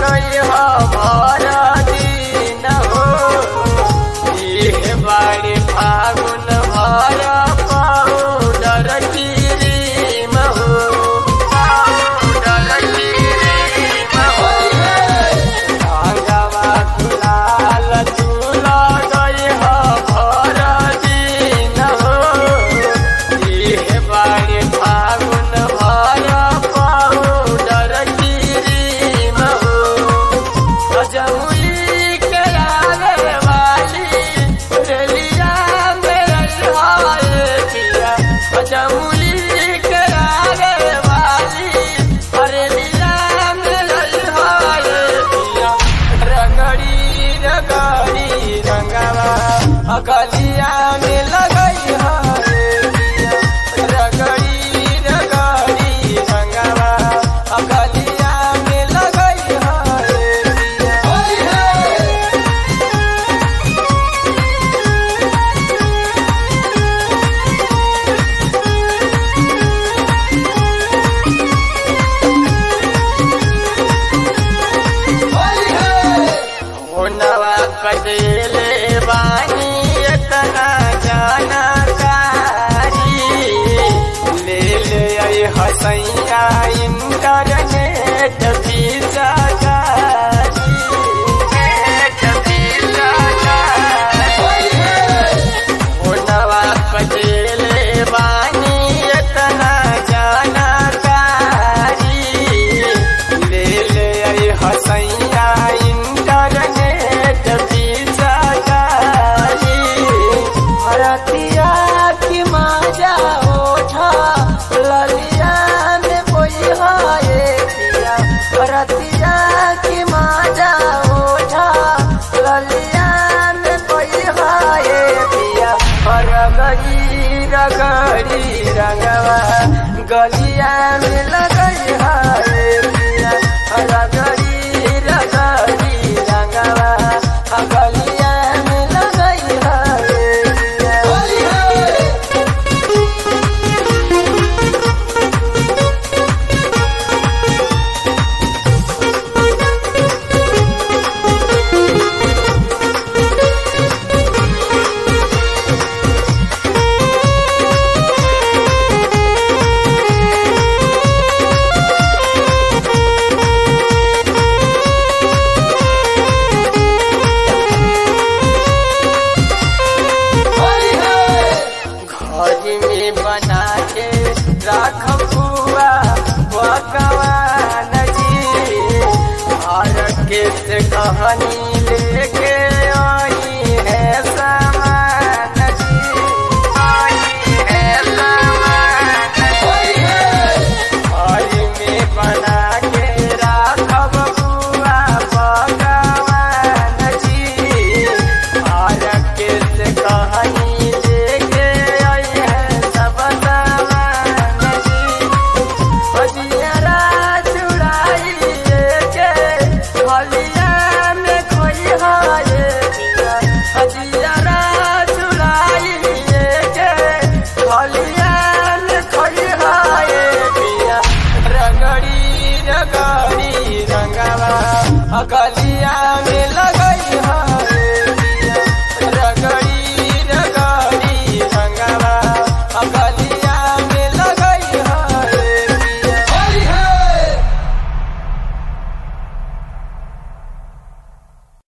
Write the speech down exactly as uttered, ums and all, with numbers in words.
लगई हमारा दिन हो ये बाड़ी फागुन भरा पाउडर क्रीम हो पाउडर क्रीम हो रंगवा गुलाल तू लगई हमारा दिन हो ये बाड़ी फागुन भरा पाउडर क्रीम हो जमुई के आगे वाली रेलिया मेरा हाय पिया जमुई के आगे वाली रेलिया मेरा हाय पिया रंगड़ी रंगड़ी रंगवा अकलिया में लगई हाय पिया रंगड़ी रंगड़ी रंगवा अकलिया में लगई हाय नवा कटेले बानी इतना जानकारी ले ले आई हसैया इंटरनेट वीजा गारी नेट वीजा गारी ओ नवा कटेले बानी इतना जानकारी ले ले आई हसैया इंटरनेट वीजा गारी हरतिया की माजा ओठा ललिया में कोई हाय पिया हरतिया की माजा ओठा ललिया में कोई हाय पिया रगड़ी रगड़ी रंगवा गलिया में लगई हाय पिया रगड़ी रगड़ी रंगवा गलिया में लगई हाय घर में बना के राखब बुआ भगवान जी भारत के से कहानी लेके आई है सामान जी आई है सामान जी घर में बना के राखब बुआ भगवान जी भारत के से कहानी लेके आई है सब सामान जी हजियारा चुड़ाई लेके हलिया में कोई हाय पिया हजियारा चुड़ाई लेके हलिया में कोई हाय पिया रंगड़ी रंगड़ी रंगवा अकलिया में